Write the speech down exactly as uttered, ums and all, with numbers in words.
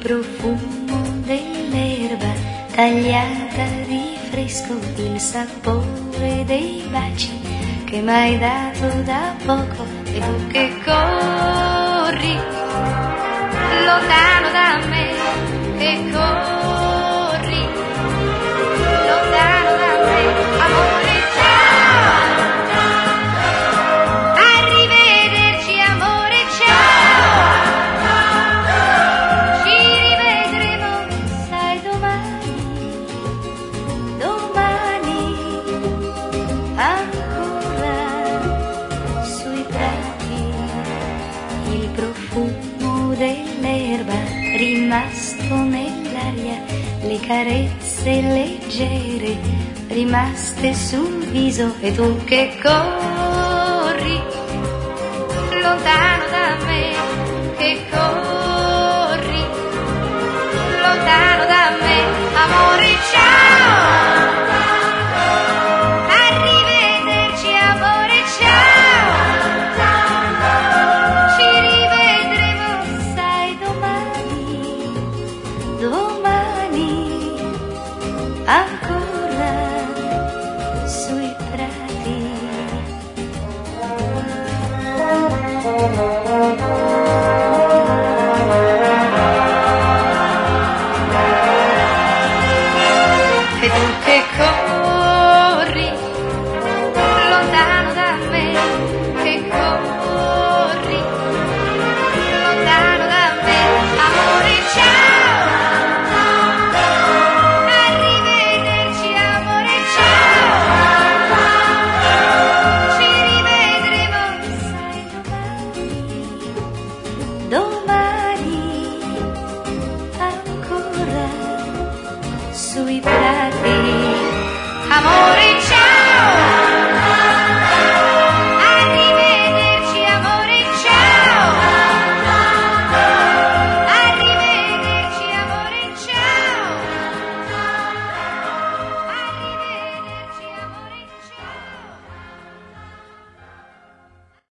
profumo dell'erba tagliata di fresco, il sapore dei baci che m'hai dato da poco, e tu che corri lontano da me, che corri lontano da me, amore ciao, arrivederci amore ciao, ci rivedremo sai domani, domani ancora sui prati, il profumo dell'erba rimasto nell'aria, le carezze leggere rimaste sul viso, e tu che corri lontano da me, che corri lontano da me, amore ciao, arrivederci amore ciao, ci rivedremo sai domani, domani ancora sui prati. E tu che corri lontano da me, che corri lontano da me, amore ciao, arrivederci amore ciao, ci rivedremo sai domani, domani